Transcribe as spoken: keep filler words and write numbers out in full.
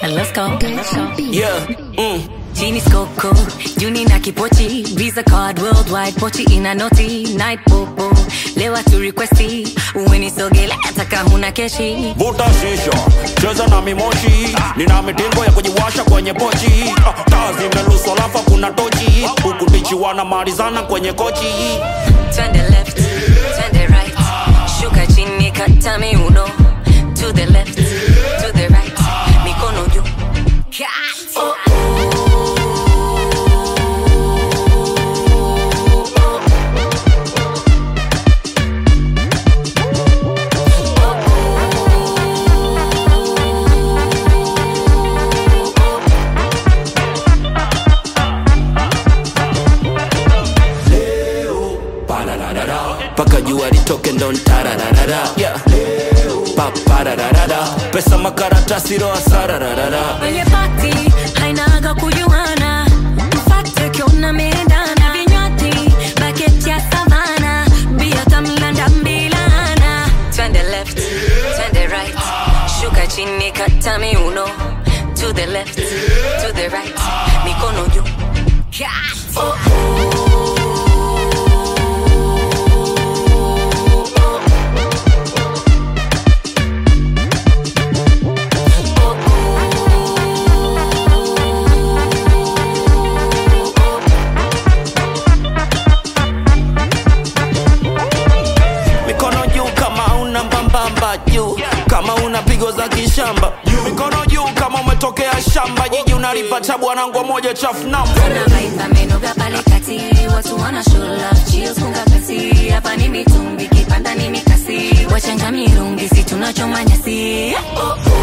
and let's go. Let's go. Yeah, mm. Genie Skoko, Juni na kipochi, Visa card worldwide, pochi ina noti, night popo, lewa tu requesti, uweni sogele, taka huna keshi. Vuta shisha, cheza na mimochi, nina mitingo ya kujiwasha kwenye pochi. Tazi melusu alafa kuna tochi, huku tichi wana marizana kwenye kochi. Turn the left, turn the right, shuka chini kata miuno. To the left, to the right, mikono juu. Oh, oh. Paka jua litoke ndo ntarararara. Yeah. Pa parararara. Pesa makaratasi roa sarararara. Kwenye party hainaga kujuana, mfate kiona medana. Vinyati bucket ya savana, bia tamlanda mbilana. Turn the left, turn the right, shuka chini kata miuno. To the left, to the right, mikono juu. Oh, oh. Kama una pigo za kishamba, mikono juu kama umetokea shamba. Jiji unalipata bwanangu moja chafu namba. Kuna baita menoga pale kati, watu wana show love, chills kunga kasi. Hapa ni mitumbi, kipanda ni mikasi. Wachanga mirungi, si tunachoma nyasi. Oh, oh.